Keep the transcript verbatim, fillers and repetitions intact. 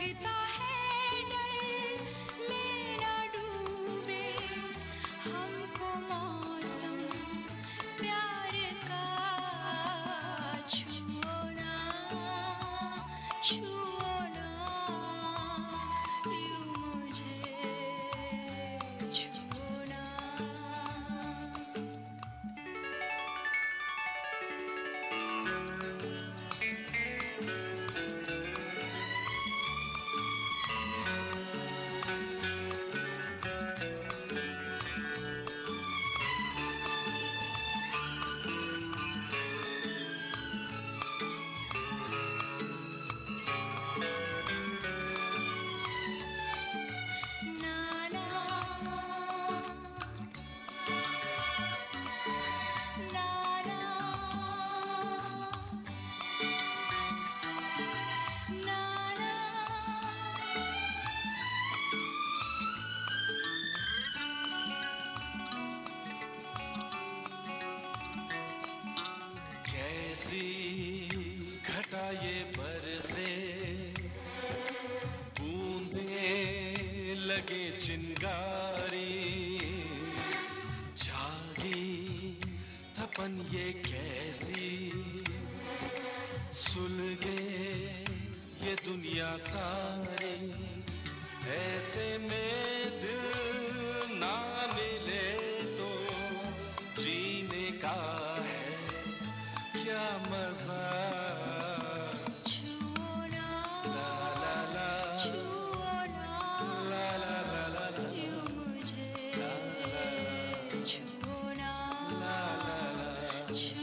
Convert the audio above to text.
लगता है डर लेना डूबे हमको मौसम प्यार का। छुओ ना छुओ ना यूं मुझे छुओ ना। कैसी घटा ये बरसे बूंदे लगे चिंगारी। जागी थपन ये कैसी सुलगे ये दुनिया सारी। ऐसे में दिल ना मिले तो जीने का है क्या मजा। छुओ ना ला ला ला छुओ ना ला ला ला ला ला यूं मुझे छुओ ना ला ला ला। छुओ